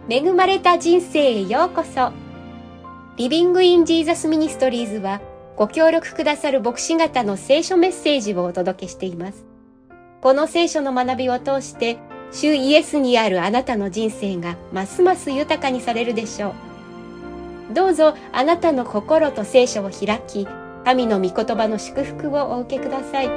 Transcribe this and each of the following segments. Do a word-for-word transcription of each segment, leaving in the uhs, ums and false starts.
恵まれた人生へようこそ。リビングインジーザスミニストリーズはご協力くださる牧師方の聖書メッセージをお届けしています。この聖書の学びを通して主イエスにあるあなたの人生がますます豊かにされるでしょう。どうぞあなたの心と聖書を開き、神の御言葉の祝福をお受けください。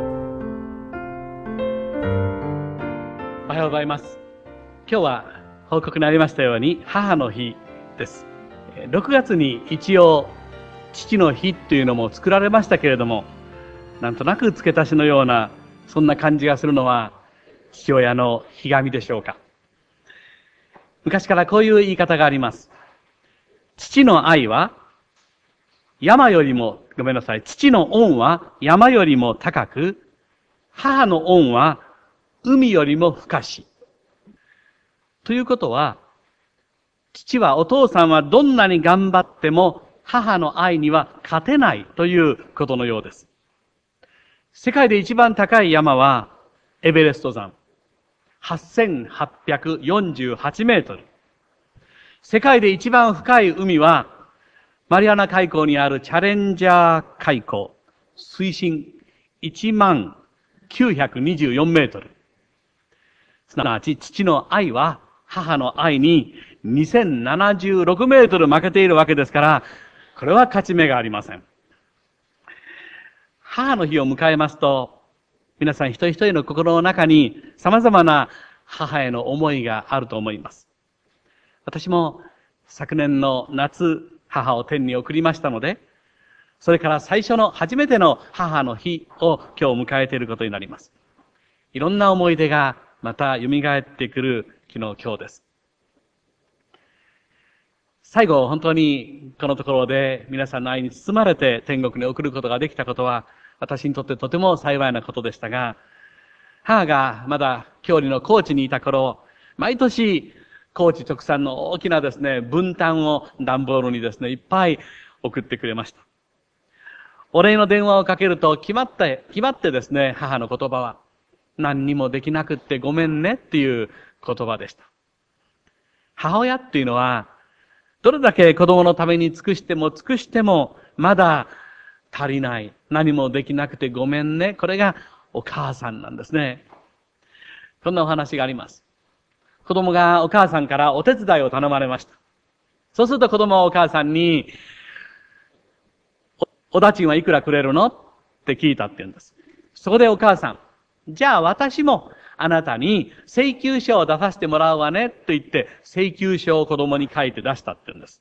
おはようございます。今日は報告にありましたように母の日です。ろくがつに一応父の日というのも作られましたけれども、なんとなく付け足しのようなそんな感じがするのは父親のひがみでしょうか。昔からこういう言い方があります。父の愛は山よりも、ごめんなさい、父の恩は山よりも高く、母の恩は海よりも深し。ということは、父はお父さんはどんなに頑張っても母の愛には勝てないということのようです。世界で一番高い山はエベレスト山。はっせんはっぴゃくよんじゅうはちメートル。世界で一番深い海はマリアナ海溝にあるチャレンジャー海溝。水深いちまんきゅうひゃくにじゅうよんメートル。すなわち父の愛は母の愛ににせんななじゅうろくメートル負けているわけですから、これは勝ち目がありません。母の日を迎えますと、皆さん一人一人の心の中に様々な母への思いがあると思います。私も昨年の夏、母を天に送りましたので、それから最初の初めての母の日を今日迎えていることになります。いろんな思い出がまた蘇ってくる昨日今日です。最後、本当にこのところで皆さんの愛に包まれて天国に送ることができたことは、私にとってとても幸いなことでしたが、母がまだ郷里の高知にいた頃、毎年高知特産の大きなですね、分担を段ボールにですね、いっぱい送ってくれました。お礼の電話をかけると決まって、決まってですね、母の言葉は、何にもできなくってごめんねっていう言葉でした。母親っていうのは、どれだけ子供のために尽くしても尽くしても、まだ足りない。何もできなくてごめんね。これがお母さんなんですね。こんなお話があります。子供がお母さんからお手伝いを頼まれました。そうすると子供はお母さんに、お、お駄賃はいくらくれるのって聞いたって言うんです。そこでお母さん、じゃあ私もあなたに請求書を出させてもらうわねと言って請求書を子供に書いて出したって言うんです。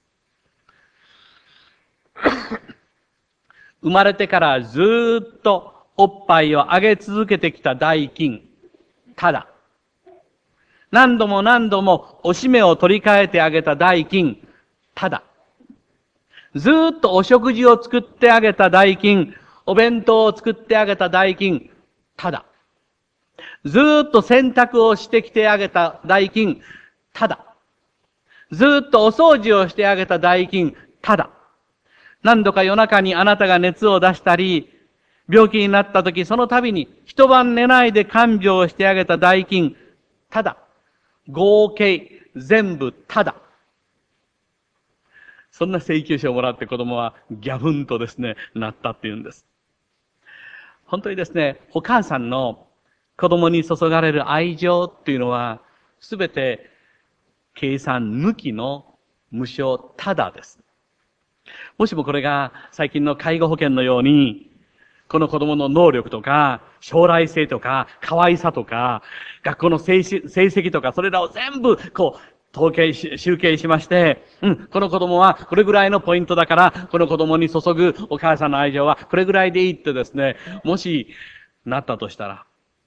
生まれてからずーっとおっぱいをあげ続けてきた代金、ただ。何度も何度もおしめを取り替えてあげた代金、ただ。ずーっとお食事を作ってあげた代金、お弁当を作ってあげた代金、ただ。ずーっと洗濯をしてきてあげた代金、ただ。ずーっとお掃除をしてあげた代金、ただ。何度か夜中にあなたが熱を出したり、病気になった時その度に一晩寝ないで看病をしてあげた代金、ただ。合計全部ただ。そんな請求書をもらって子供はギャフンとですね、なったっていうんです。本当にですね、お母さんの子供に注がれる愛情っていうのは、すべて計算抜きの無償ただです。もしもこれが最近の介護保険のように、この子供の能力とか、将来性とか、可愛さとか、学校の成績とか、それらを全部、こう、統計し、集計しまして、うん、この子供はこれぐらいのポイントだから、この子供に注ぐお母さんの愛情はこれぐらいでいいってですね、もし、なったとしたら、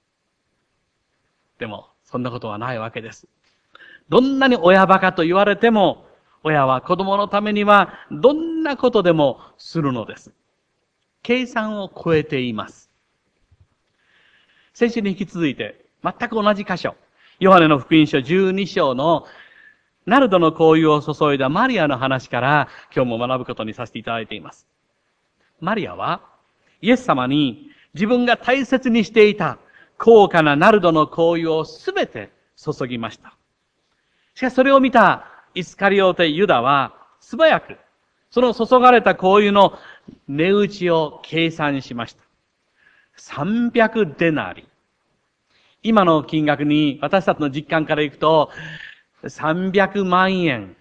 でも、そんなことはないわけです。どんなに親バカと言われても、親は子供のためにはどんなことでもするのです。計算を超えています。先週に引き続いて、全く同じ箇所、ヨハネの福音書じゅうに章のナルドの香油を注いだマリアの話から今日も学ぶことにさせていただいています。マリアはイエス様に自分が大切にしていた高価なナルドの香油をすべて注ぎました。 しかしそれを見たイスカリオテユダは素早くその注がれた香油の値打ちを計算しました。さんびゃくデナリ。今の金額に私たちの実感からいくとさんびゃくまんえん。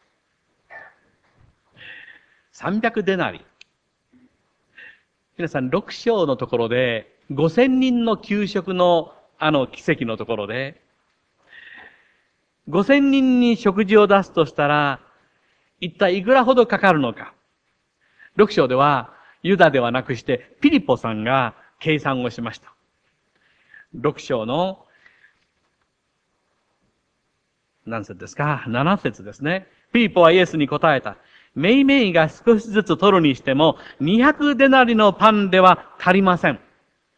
さんびゃくデナリ。皆さんろく章のところでごせんにんの給食のあの奇跡のところでごせんにんに食事を出すとしたら一体いくらほどかかるのか。ろく章ではユダではなくしてピリポさんが計算をしました。ろく章の何節ですか？なな節ですね。ピリポはイエスに答えた。めいめいが少しずつ取るにしてもにひゃくデナリのパンでは足りません。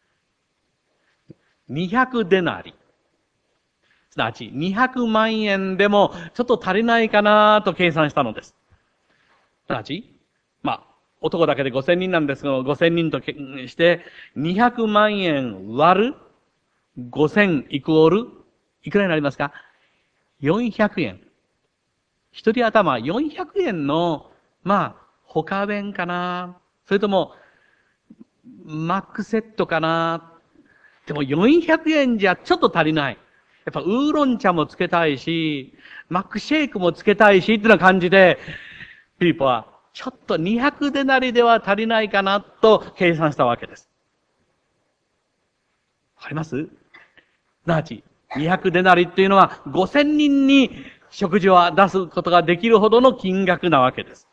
にひゃくデナリ。すなわちにひゃくまんえんでもちょっと足りないかなと計算したのです。すなわち、まあ、男だけでごせんにんなんですが、ごせんにんとしてにひゃくまんえん割るごせんイコールいくらになりますか？よんひゃくえん。一人頭よんひゃくえんの、まあ、他弁かな？それとも、マックセットかな？でもよんひゃくえんじゃちょっと足りない。やっぱウーロン茶もつけたいし、マックシェイクもつけたいし、ってな感じで、ピリポは、ちょっとにひゃくデナリでは足りないかな、と計算したわけです。わかります？すなわち、にひゃくデナリっていうのはごせんにんに食事を出すことができるほどの金額なわけです。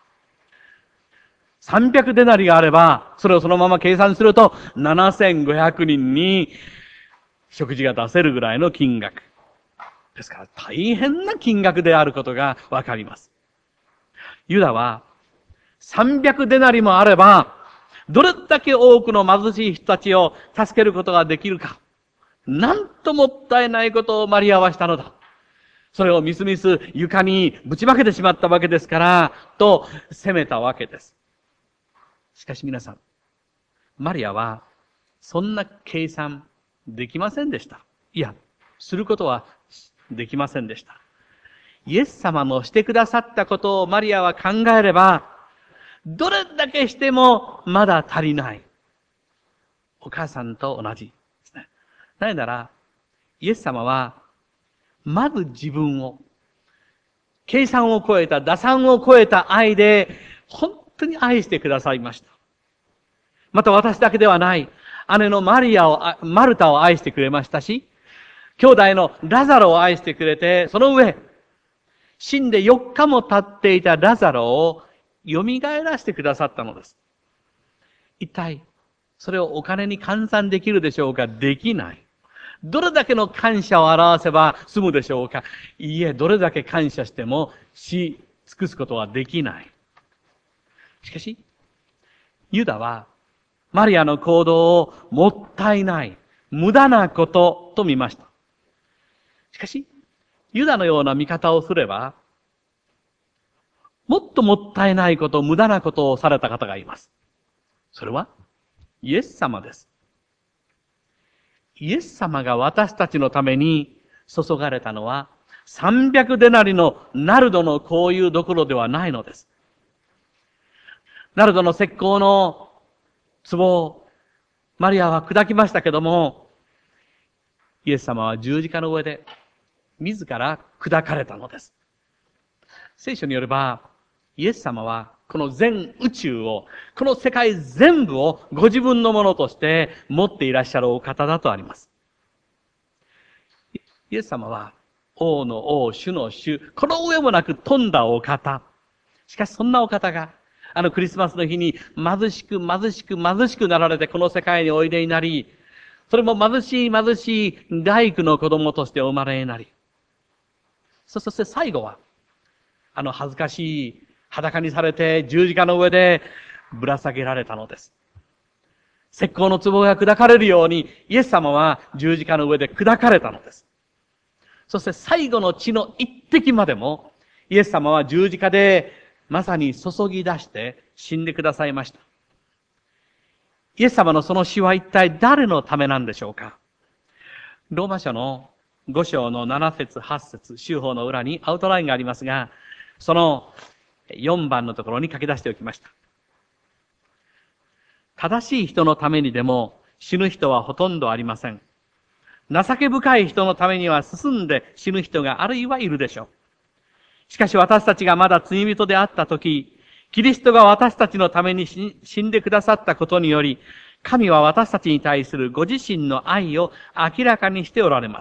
さんびゃくデナリがあれば、それをそのまま計算すると、ななせんごひゃくにんに食事が出せるぐらいの金額。ですから大変な金額であることがわかります。ユダはさんびゃくデナリもあれば、どれだけ多くの貧しい人たちを助けることができるか。なんともったいないことをマリアはしたのだ。それをみすみす床にぶちまけてしまったわけですから、と責めたわけです。しかし皆さん、マリアはそんな計算できませんでした。いや、することはできませんでした。イエス様のしてくださったことをマリアは考えれば、どれだけしてもまだ足りない。お母さんと同じですね。なぜなら、イエス様は、まず自分を、計算を超えた、打算を超えた愛で、本当に愛してくださいました。また私だけではない、姉のマリアを、マルタを愛してくれましたし、兄弟のラザロを愛してくれて、その上、死んでよっかも経っていたラザロを蘇らせてくださったのです。一体、それをお金に換算できるでしょうか？できない。どれだけの感謝を表せば済むでしょうか？いいえ、どれだけ感謝してもし尽くすことはできない。しかし、ユダはマリアの行動をもったいない、無駄なことと見ました。しかし、ユダのような見方をすれば、もっともったいないこと、無駄なことをされた方がいます。それは、イエス様です。イエス様が私たちのために注がれたのは、さんびゃくデナリのナルドの香油どころではないのです。ナルドの石膏の壺をマリアは砕きましたけども、イエス様は十字架の上で自ら砕かれたのです。聖書によれば、イエス様はこの全宇宙を、この世界全部をご自分のものとして持っていらっしゃるお方だとあります。イエス様は王の王、主の主、この上もなく富んだお方。しかしそんなお方が、あのクリスマスの日に貧しく貧しく貧しくなられてこの世界においでになり、それも貧しい貧しい大工の子供としてお生まれになり、そして最後は、あの恥ずかしい裸にされて十字架の上でぶら下げられたのです。石膏の壺が砕かれるように、イエス様は十字架の上で砕かれたのです。そして最後の血の一滴までも、イエス様は十字架でまさに注ぎ出して死んでくださいました。イエス様のその死は一体誰のためなんでしょうか？ローマ書のご章のなな節、はち節、修法の裏にアウトラインがありますが、そのよんばんのところに書き出しておきました。正しい人のためにでも死ぬ人はほとんどありません。情け深い人のためには進んで死ぬ人があるいはいるでしょう。しかし私たちがまだ罪人であったとき、キリストが私たちのために死んでくださったことにより、神は私たちに対するご自身の愛を明らかにしておられます。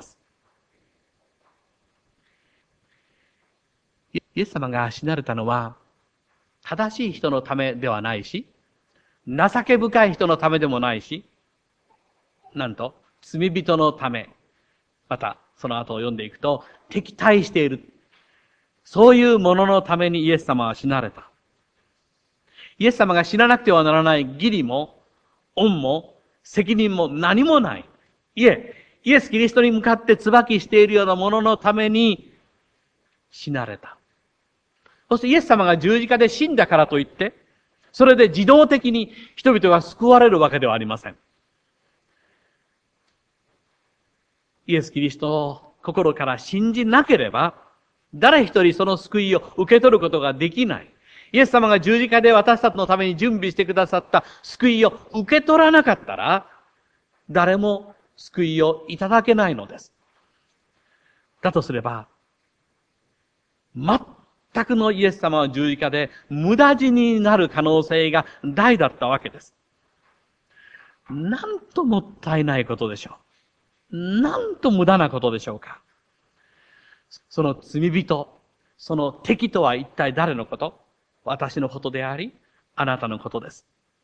イエス様が死なれたのは、正しい人のためではないし、情け深い人のためでもないし、なんと、罪人のため、また、その後を読んでいくと、敵対している。そういうもののためにイエス様は死なれた。イエス様が死ななくてはならない義理も、恩も、責任も何もない。いえ、イエス・キリストに向かって椿しているようなもののために死なれた。そしてイエス様が十字架で死んだからといって、それで自動的に人々が救われるわけではありません。イエス・キリストを心から信じなければ、誰一人その救いを受け取ることができない。イエス様が十字架で私たちのために準備してくださった救いを受け取らなかったら、誰も救いをいただけないのです。だとすれば、全くのイエス様は十字架で無駄死になる可能性が大だったわけです。なんともったいないことでしょう。なんと無駄なことでしょうか。その罪人、その敵とは一体誰のこと？私のことであり、あなたのことです。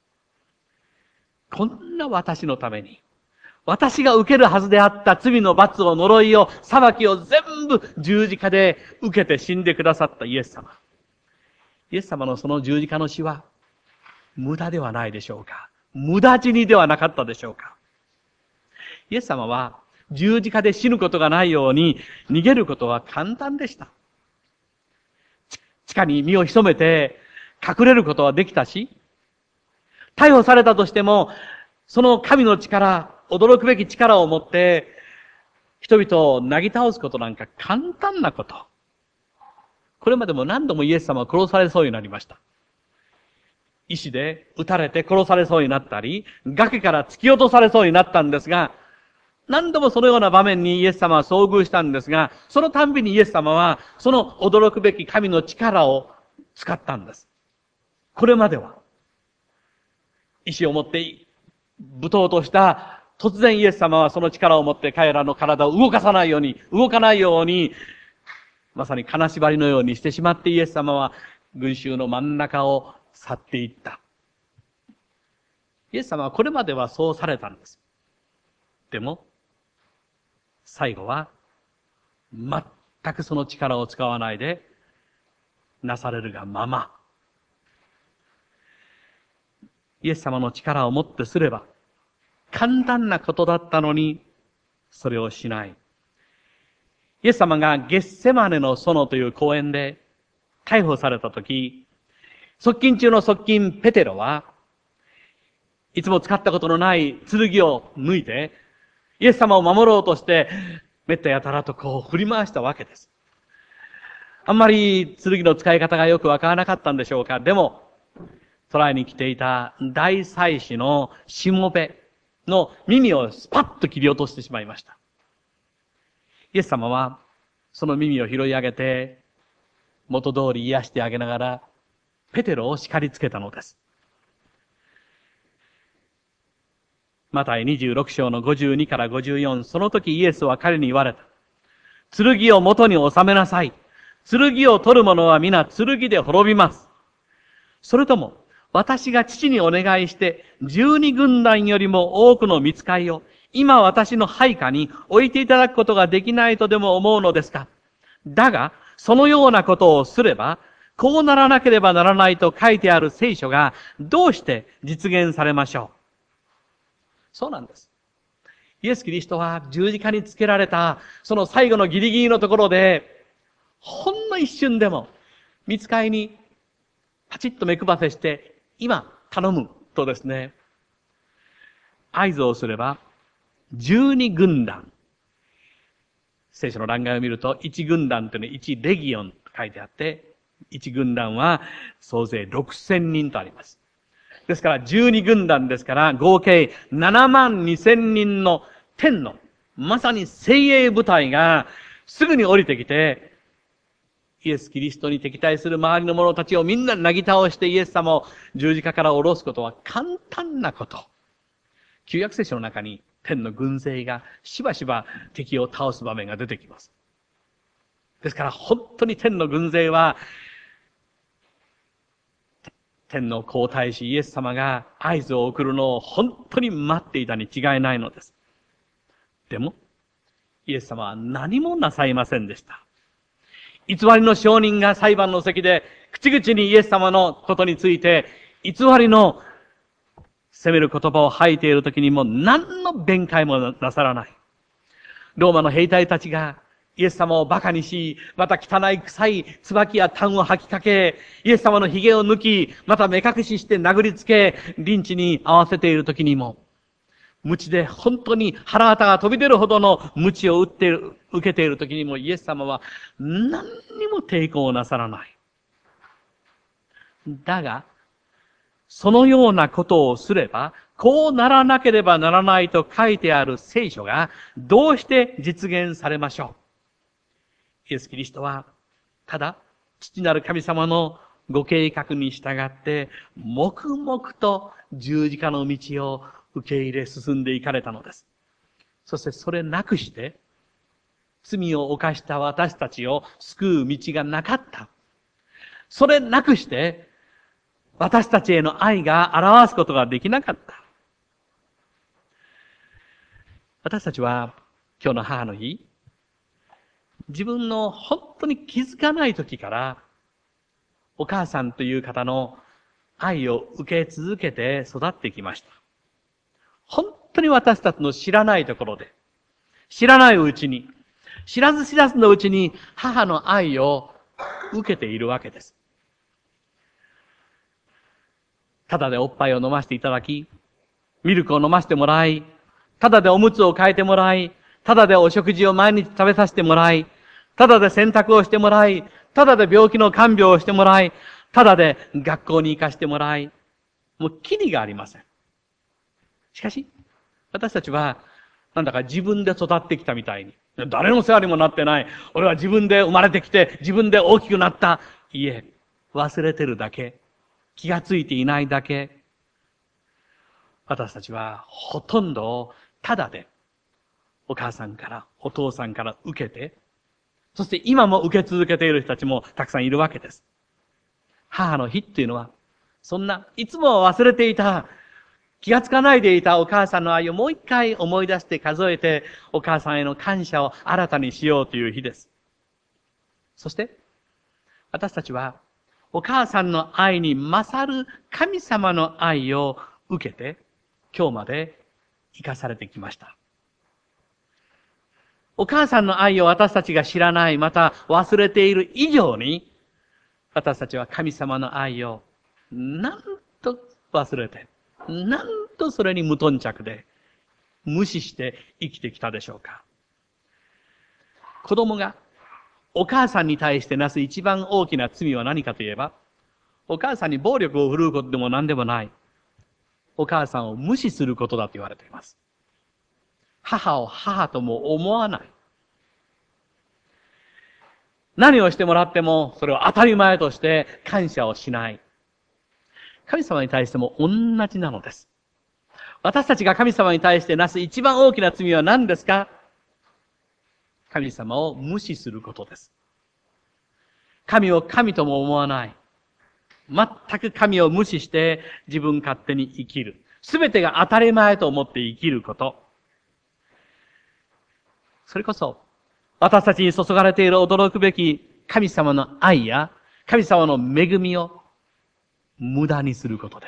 こんな私のために、私が受けるはずであった罪の罰を、呪いを、裁きを全部十字架で受けて死んでくださったイエス様。イエス様のその十字架の死は、無駄ではないでしょうか。無駄死にではなかったでしょうか。イエス様は十字架で死ぬことがないように逃げることは簡単でした。地下に身を潜めて隠れることはできたし、逮捕されたとしても、その神の力、驚くべき力を持って、人々をなぎ倒すことなんか簡単なこと。これまでも何度もイエス様は殺されそうになりました。石で撃たれて殺されそうになったり、崖から突き落とされそうになったんですが、何度もそのような場面にイエス様は遭遇したんですが、そのたんびにイエス様は、その驚くべき神の力を使ったんです。これまでは、石を持ってぶとうとした、突然イエス様はその力を持って彼らの体を動かさないように、動かないように、まさに金縛りのようにしてしまってイエス様は群衆の真ん中を去っていった。イエス様はこれまではそうされたんです。でも、最後は、全くその力を使わないで、なされるがまま。イエス様の力をもってすれば、簡単なことだったのに、それをしない。イエス様がゲッセマネの園という公園で逮捕されたとき、側近中の側近ペテロは、いつも使ったことのない剣を抜いて、イエス様を守ろうとして、めったやたらとこう振り回したわけです。あんまり剣の使い方がよくわからなかったんでしょうか。でも、捕らえに来ていた大祭司のしもべの耳をスパッと切り落としてしまいました。イエス様は、その耳を拾い上げて、元通り癒してあげながら、ペテロを叱りつけたのです。マタイにじゅうろく章のごじゅうにからごじゅうよん、その時イエスは彼に言われた。剣を元に収めなさい。剣を取る者は皆剣で滅びます。それとも、私が父にお願いして、十二軍団よりも多くの御使いを、今私の配下に置いていただくことができないとでも思うのですか？だが、そのようなことをすれば、こうならなければならないと書いてある聖書が、どうして実現されましょう？そうなんです。イエス・キリストは十字架につけられた、その最後のギリギリのところで、ほんの一瞬でも、御使いにパチッと目配せして、今頼むとですね、合図をすれば、十二軍団、 聖書の欄外を見ると、一軍団というのは一レギオンと書いてあって、一軍団は総勢ろくせんにんとあります。ですからじゅうに軍団ですから、合計ななまんにせんにんの天の、まさに精鋭部隊がすぐに降りてきて、イエス・キリストに敵対する周りの者たちをみんななぎ倒してイエス様を十字架から下ろすことは簡単なこと。旧約聖書の中に天の軍勢がしばしば敵を倒す場面が出てきます。ですから本当に天の軍勢は、天の皇太子イエス様が合図を送るのを本当に待っていたに違いないのです。でも、イエス様は何もなさいませんでした。偽りの証人が裁判の席で口々にイエス様のことについて偽りの責める言葉を吐いているときにも何の弁解もなさらない。ローマの兵隊たちがイエス様を馬鹿にし、また汚い臭い椿や炭を吐きかけ、イエス様の髭を抜き、また目隠しして殴りつけ、リンチに合わせているときにも、鞭で本当に腹渡が飛び出るほどの鞭を打っている、受けているときにもイエス様は何にも抵抗なさらない。だが、そのようなことをすれば、こうならなければならないと書いてある聖書がどうして実現されましょう。イエス・キリストは、ただ、父なる神様のご計画に従って、黙々と十字架の道を受け入れ進んでいかれたのです。そしてそれなくして、罪を犯した私たちを救う道がなかった。それなくして、私たちへの愛が表すことができなかった。私たちは今日の母の日、自分の本当に気づかない時から、お母さんという方の愛を受け続けて育ってきました。本当に私たちの知らないところで、知らないうちに、知らず知らずのうちに母の愛を受けているわけです。ただでおっぱいを飲ませていただき、ミルクを飲ませてもらい、ただでおむつを替えてもらい、ただでお食事を毎日食べさせてもらい、ただで洗濯をしてもらい、ただで病気の看病をしてもらい、ただで学校に行かしてもらい、もうキリがありません。しかし、私たちは、なんだか自分で育ってきたみたいに、誰の世話にもなってない。俺は自分で生まれてきて、自分で大きくなった。いえ、忘れてるだけ。気がついていないだけ。私たちはほとんどただでお母さんからお父さんから受けて、そして今も受け続けている人たちもたくさんいるわけです。母の日っていうのは、そんないつも忘れていた、気がつかないでいたお母さんの愛をもう一回思い出して数えて、お母さんへの感謝を新たにしようという日です。そして、私たちは、お母さんの愛に勝る神様の愛を受けて、今日まで生かされてきました。お母さんの愛を私たちが知らない、また忘れている以上に、私たちは神様の愛をなんと忘れて、なんとそれに無頓着で、無視して生きてきたでしょうか。子供がお母さんに対してなす一番大きな罪は何かといえば、お母さんに暴力を振るうことでも何でもない。お母さんを無視することだと言われています。母を母とも思わない。何をしてもらっても、それを当たり前として感謝をしない。神様に対しても同じなのです。私たちが神様に対してなす一番大きな罪は何ですか？神様を無視することです。神を神とも思わない。全く神を無視して自分勝手に生きる。すべてが当たり前と思って生きること。それこそ、私たちに注がれている驚くべき神様の愛や神様の恵みを無駄にすることです。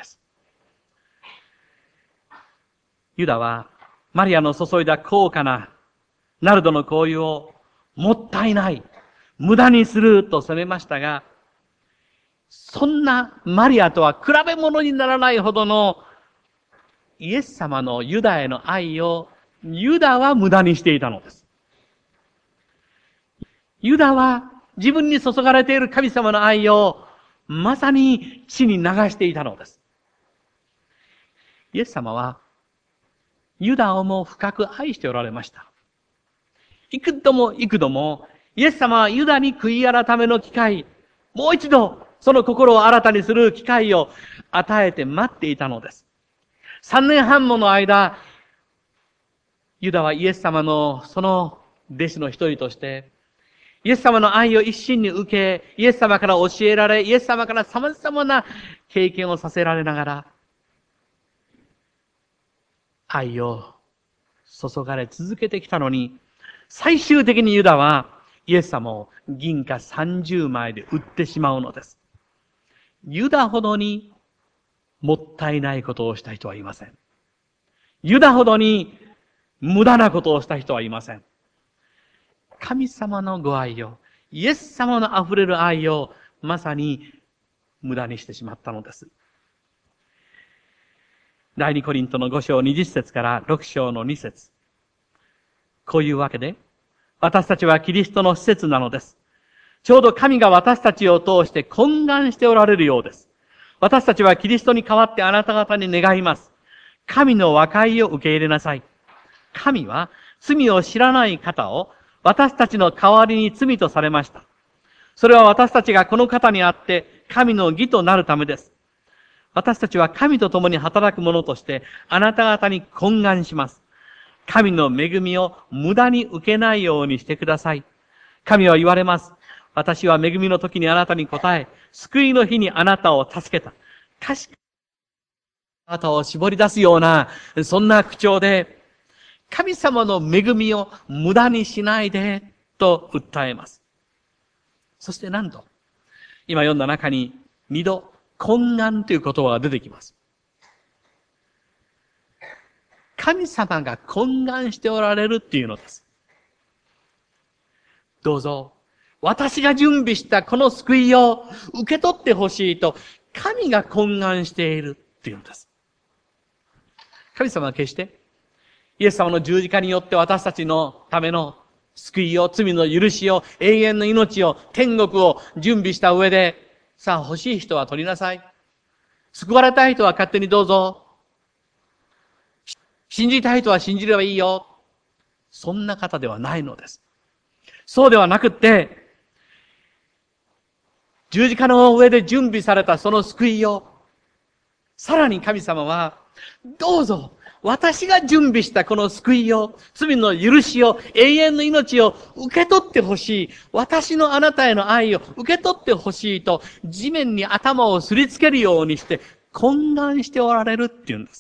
ユダはマリアの注いだ高価なナルドの香油をもったいない、無駄にすると責めましたが、そんなマリアとは比べ物にならないほどのイエス様のユダへの愛をユダは無駄にしていたのです。 ユダは自分に注がれている神様の愛をまさに血に流していたのです。イエス様はユダをも深く愛しておられました。幾度も幾度もイエス様はユダに悔い改めの機会、もう一度その心を新たにする機会を与えて待っていたのです。三年半もの間、ユダはイエス様のその弟子の一人として、イエス様の愛を一身に受け、イエス様から教えられ、イエス様から様々な経験をさせられながら、愛を注がれ続けてきたのに、最終的にユダはイエス様を銀貨さんじゅうまいで売ってしまうのです。ユダほどにもったいないことをした人はいません。ユダほどに無駄なことをした人はいません。神様のご愛を、イエス様の溢れる愛をまさに無駄にしてしまったのです。第二コリントのご章にじゅっ節からろく章のに節。こういうわけで、私たちはキリストの施設なのです。ちょうど神が私たちを通して懇願しておられるようです。私たちはキリストに代わってあなた方に願います。神の和解を受け入れなさい。神は罪を知らない方を私たちの代わりに罪とされました。それは私たちがこの方にあって神の義となるためです。私たちは神と共に働く者としてあなた方に懇願します。神の恵みを無駄に受けないようにしてください。神は言われます。私は恵みの時にあなたに答え、救いの日にあなたを助けた。確かにあなたを絞り出すような、そんな口調で、神様の恵みを無駄にしないで、と訴えます。そしてなんと、今読んだ中に二度、懇願という言葉が出てきます。神様が懇願しておられるっていうのです。どうぞ、私が準備したこの救いを受け取ってほしいと、神が懇願しているっていうのです。神様は決して、イエス様の十字架によって私たちのための救いを、罪の許しを、永遠の命を、天国を準備した上で、さあ欲しい人は取りなさい。救われたい人は勝手にどうぞ。信じたい人は信じればいいよ。そんな方ではないのです。そうではなくって、十字架の上で準備されたその救いを、さらに神様は、どうぞ、私が準備したこの救いを、罪の許しを、永遠の命を受け取ってほしい。私のあなたへの愛を受け取ってほしいと、地面に頭をすりつけるようにして、懇願しておられるっていうんです。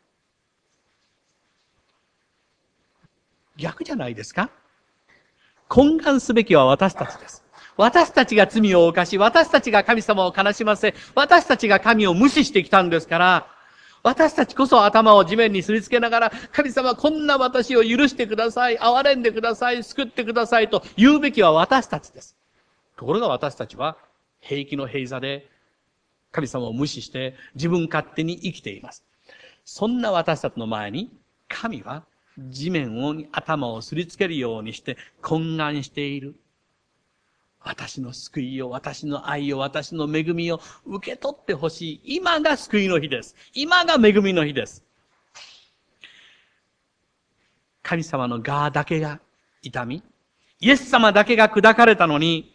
逆じゃないですか？懇願すべきは私たちです。私たちが罪を犯し、私たちが神様を悲しませ、私たちが神を無視してきたんですから、私たちこそ頭を地面にすりつけながら、神様こんな私を許してください、憐れんでください、救ってくださいと言うべきは私たちです。ところが私たちは平気の平座で神様を無視して自分勝手に生きています。そんな私たちの前に神は地面に頭をすりつけるようにして懇願している。私の救いを、私の愛を、私の恵みを受け取ってほしい。今が救いの日です。今が恵みの日です。神様の側だけが痛み、イエス様だけが砕かれたのに、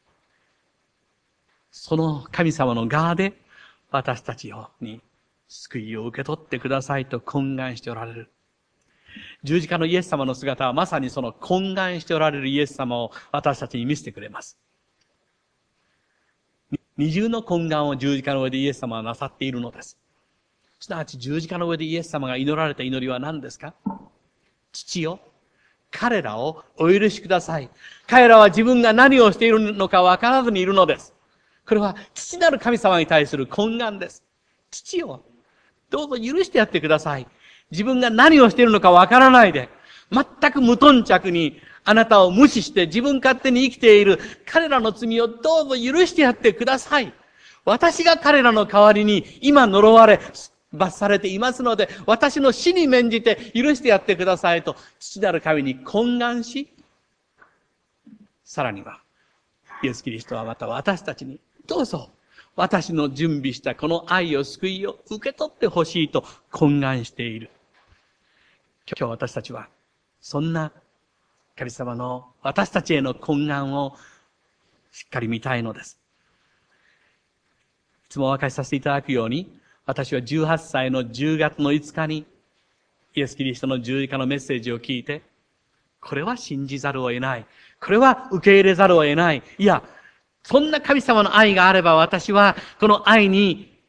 その神様の側で私たちに救いを受け取ってくださいと懇願しておられる。十字架のイエス様の姿はまさにその懇願しておられるイエス様を私たちに見せてくれます。二重の懇願を十字架の上でイエス様はなさっているのです。すなわち十字架の上でイエス様が祈られた祈りは何ですか？父よ、彼らをお許しください。彼らは自分が何をしているのか分からずにいるのです。これは父なる神様に対する懇願です。父よ、どうぞ許してやってください。自分が何をしているのかわからないで、全く無頓着にあなたを無視して自分勝手に生きている彼らの罪をどうぞ許してやってください。私が彼らの代わりに今呪われ、罰されていますので、私の死に免じて許してやってくださいと、父なる神に懇願し、 さらには、イエス・キリストはまた私たちに、どうぞ、私の準備したこの愛を、救いを受け取ってほしいと懇願している。今日私たちは、そんな神様の私たちへの懇願をしっかり見たいのです。いつもお分かりさせていただくように、私はじゅうはっさいのじゅうがつのいつかに、イエス・キリストの十字架のメッセージを聞いて、これは信じざるを得ない。これは受け入れざるを得ない。いや、そんな神様の愛があれば私はこの愛に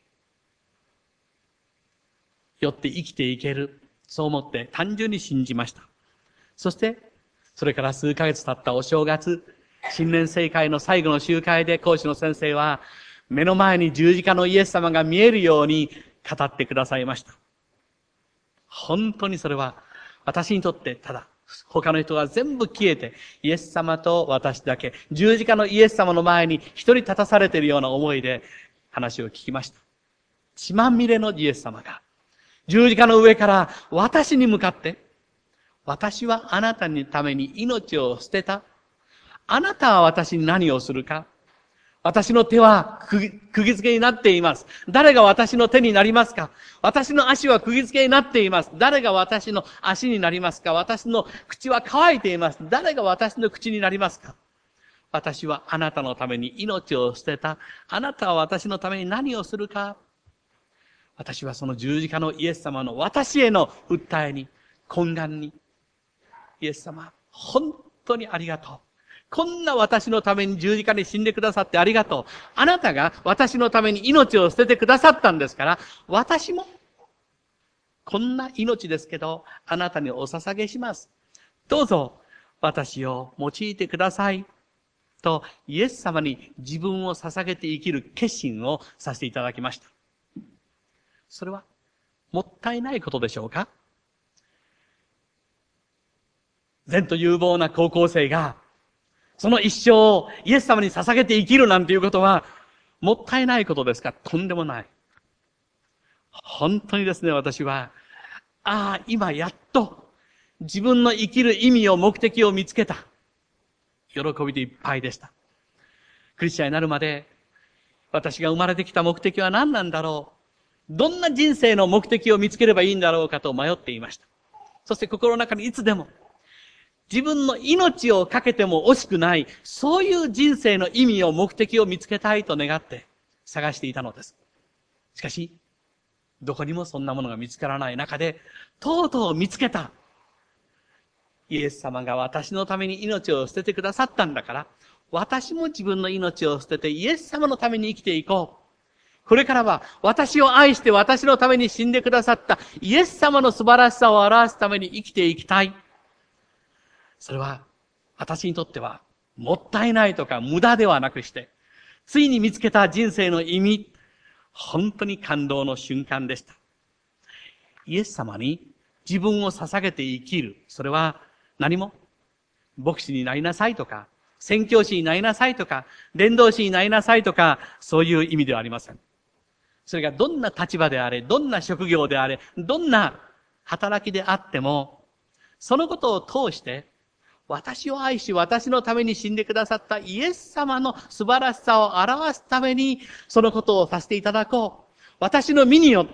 よって生きていける。そう思って単純に信じました。そして、それから数ヶ月経ったお正月、新年聖会の最後の集会で講師の先生は、目の前に十字架のイエス様が見えるように語ってくださいました。本当にそれは私にとってただ、他の人は全部消えて、イエス様と私だけ、十字架のイエス様の前に一人立たされているような思いで話を聞きました。血まみれのイエス様が、十字架の上から私に向かって、私はあなたのために命を捨てた。あなたは私に何をするか。私の手は釘付けになっています。誰が私の手になりますか？私の足は釘付けになっています。誰が私の足になりますか？私の口は乾いています。誰が私の口になりますか？私はあなたのために命を捨てた。あなたは私のために何をするか？私はその十字架のイエス様の私への訴えに、懇願に、イエス様、本当にありがとう。こんな私のために十字架に死んでくださってありがとう。あなたが私のために命を捨ててくださったんですから、私も、こんな命ですけど、あなたにお捧げします。どうぞ、私を用いてください。と、イエス様に自分を捧げて生きる決心をさせていただきました。それは、もったいないことでしょうか？善と有望な高校生が、その一生をイエス様に捧げて生きるなんていうことは、もったいないことですか？とんでもない。本当にですね、私は、ああ、今やっと、自分の生きる意味を、目的を見つけた。喜びでいっぱいでした。クリスチャンになるまで、私が生まれてきた目的は何なんだろう。どんな人生の目的を見つければいいんだろうかと迷っていました。そして心の中にいつでも、自分の命をかけても惜しくない、そういう人生の意味を、目的を見つけたいと願って探していたのです。しかし、どこにもそんなものが見つからない中で、とうとう見つけた。イエス様が私のために命を捨ててくださったんだから、私も自分の命を捨ててイエス様のために生きていこう。これからは私を愛して私のために死んでくださったイエス様の素晴らしさを表すために生きていきたい。それは私にとってはもったいないとか無駄ではなくして、ついに見つけた人生の意味、本当に感動の瞬間でした。イエス様に自分を捧げて生きる。それは何も牧師になりなさいとか、宣教師になりなさいとか、伝道師になりなさいとか、そういう意味ではありません。それがどんな立場であれ、どんな職業であれ、どんな働きであっても、そのことを通して、私を愛し、私のために死んでくださったイエス様の素晴らしさを表すために、そのことをさせていただこう。私の身によって、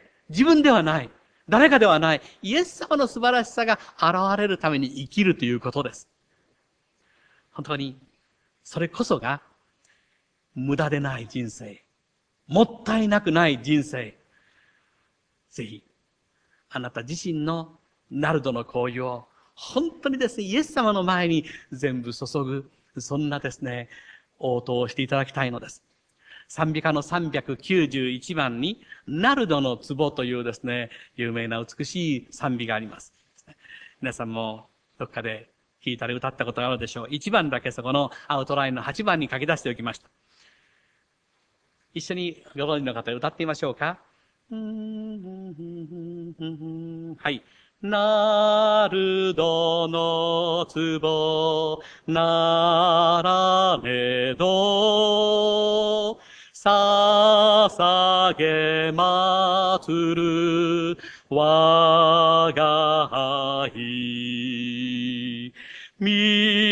自分ではない、誰かではない、イエス様の素晴らしさが現れるために生きるということです。本当に、それこそが、無駄でない人生、もったいなくない人生。ぜひ、あなた自身のナルドの香油を、本当にですね、イエス様の前に全部注ぐ、そんなですね、応答をしていただきたいのです。賛美歌のさんびゃくきゅうじゅういちばんに、ナルドの壺というですね、有名な美しい賛美があります。皆さんもどっかで弾いたり歌ったことがあるでしょう。いちばんだけそこのアウトラインのはちばんに書き出しておきました。一緒にご存知の方歌ってみましょうか。はい。ナルドの壺ならねど、捧げ祭る我が愛。見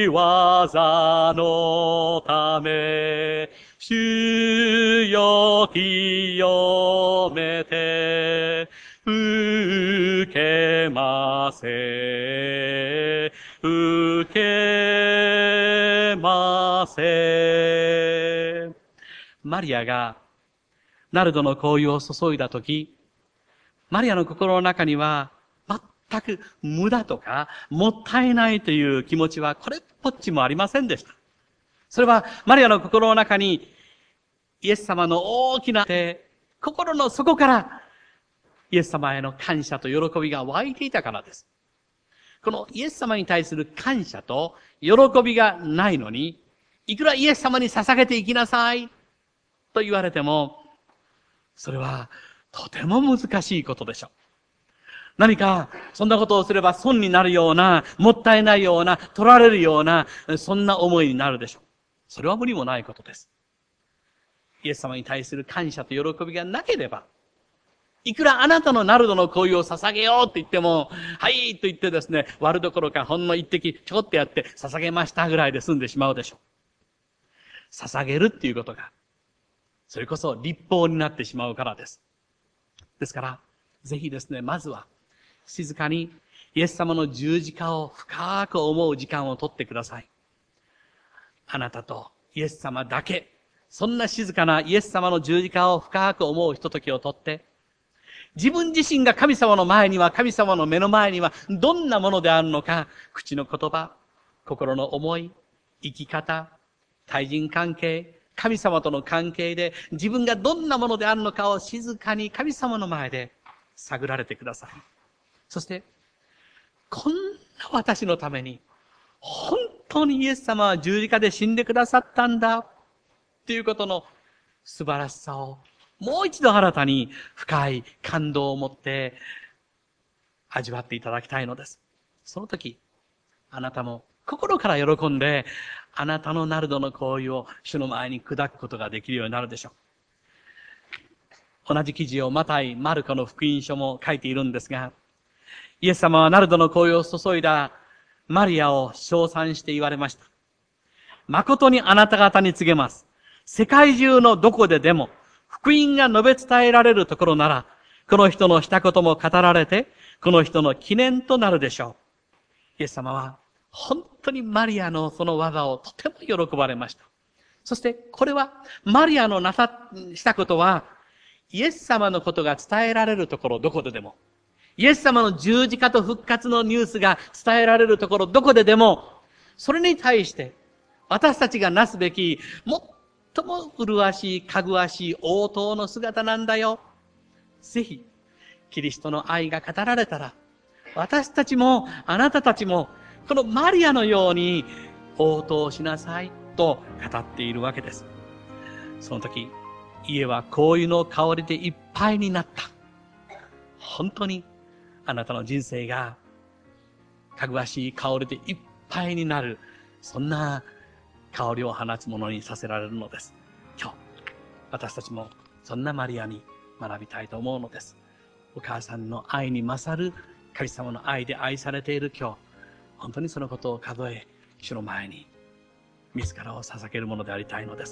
技のため、主よ清めて、受けませ、受けませ。マリアがナルドの香油を注いだとき、マリアの心の中には全く無駄とかもったいないという気持ちはこれっぽっちもありませんでした。それはマリアの心の中にイエス様の大きな手、心の底からイエス様への感謝と喜びが湧いていたからです。このイエス様に対する感謝と喜びがないのに、いくらイエス様に捧げていきなさいと言われても、それはとても難しいことでしょう。何かそんなことをすれば損になるような、もったいないような、取られるような、そんな思いになるでしょう。それは無理もないことです。イエス様に対する感謝と喜びがなければ、いくらあなたのナルドの香油を捧げようって言っても、はいと言ってですね、割るどころかほんの一滴ちょこっとやって捧げましたぐらいで済んでしまうでしょう。捧げるっていうことが、それこそ立法になってしまうからです。ですから、ぜひですね、まずは、静かにイエス様の十字架を深く思う時間をとってください。あなたとイエス様だけ、そんな静かなイエス様の十字架を深く思うひとときをとって、自分自身が神様の前には、神様の目の前にはどんなものであるのか、口の言葉、心の思い、生き方、対人関係、神様との関係で自分がどんなものであるのかを静かに神様の前で探られてください。そして、こんな私のために、本当にイエス様は十字架で死んでくださったんだ、ということの素晴らしさを、もう一度新たに深い感動を持って味わっていただきたいのです。その時、あなたも心から喜んで、あなたのナルドの香油を主の前に砕くことができるようになるでしょう。同じ記事をマタイ、マルコの福音書も書いているんですが、イエス様はナルドの香油を注いだマリアを称賛して言われました。誠にあなた方に告げます。世界中のどこででも、福音が述べ伝えられるところなら、この人のしたことも語られて、この人の記念となるでしょう。イエス様は、本当にマリアのその技をとても喜ばれました。そして、これは、マリアのなさ、したことは、イエス様のことが伝えられるところどこででも、イエス様の十字架と復活のニュースが伝えられるところどこででも、それに対して、私たちがなすべき、最も麗しい、かぐわしい応答の姿なんだよ。ぜひ、キリストの愛が語られたら、私たちも、あなたたちも、このマリアのように応答しなさいと語っているわけです。その時、家は香油の香りでいっぱいになった。本当に、あなたの人生が、かぐわしい香りでいっぱいになる、そんな香りを放つものにさせられるのです。今日、私たちもそんなマリアに学びたいと思うのです。お母さんの愛に勝る神様の愛で愛されている今日、本当にそのことを数え、主の前に自らを捧げるものでありたいのです。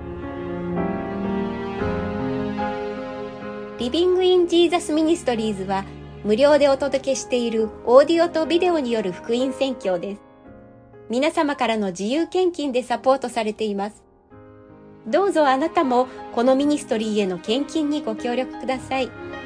リビングインジーザスミニストリーズは無料でお届けしているオーディオとビデオによる福音宣教です。皆様からの自由献金でサポートされています。どうぞあなたもこのミニストリーへの献金にご協力ください。